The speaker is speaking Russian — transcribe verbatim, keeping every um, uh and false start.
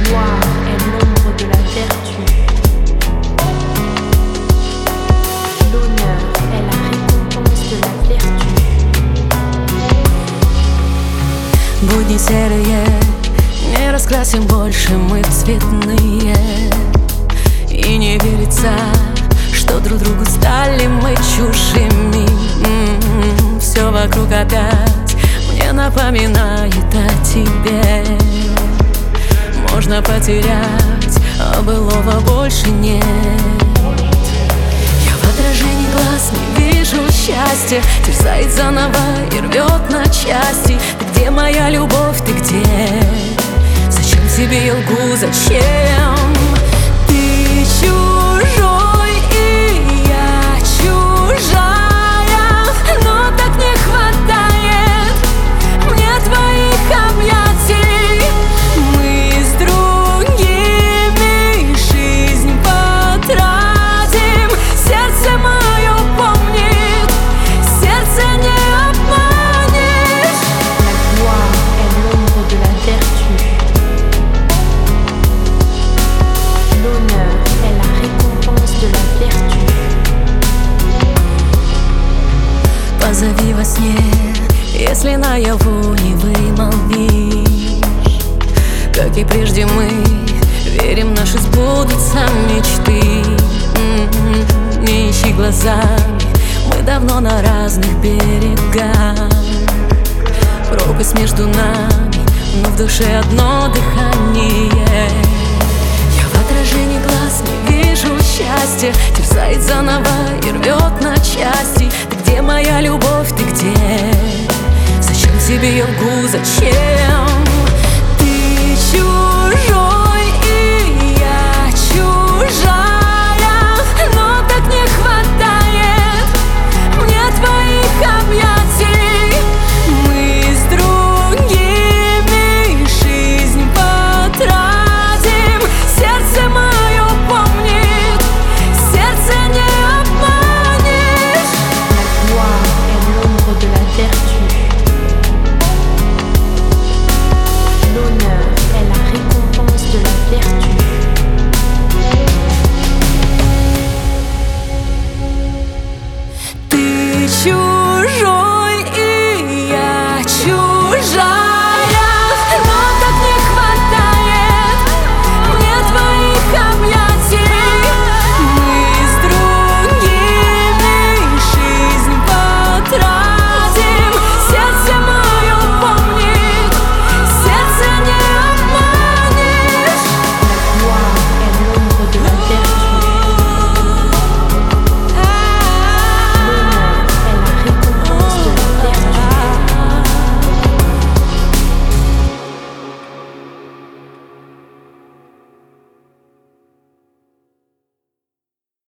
gloire est l'ombre de la vertu. L'honneur est la récompense de la vertu. Будни серые, не раскрасим больше мы в цветные. И не верится, что друг другу стали мы чужими. М-м-м, все вокруг опять мне напоминает о тебе. Можно потерять, а былого больше нет. Я в отражении глаз не вижу счастья, терзает заново и рвет на части. Ты где, моя любовь, ты где? Зачем тебе я лгу, зачем? Ты чужой, и я чужая, но так не хватает мне твоих объятий. Мы с другими жизнь потратим. Сердце мое помнит, сердце не обманешь. La gloire est l'ombre de la vertu. L'honneur est la récompense de la vertu. Позови во сне, если наяву не вымолвишь. Как и прежде мы верим, наши сбудутся мечты. М-м-м, не ищи глазами, мы давно на разных берегах. Пропасть между нами, но в душе одно дыхание. Я в отражении глаз не вижу счастья, терзает заново и рвет на части. Ты где, моя любовь, ты где? Зачем тебе я лгу, зачем?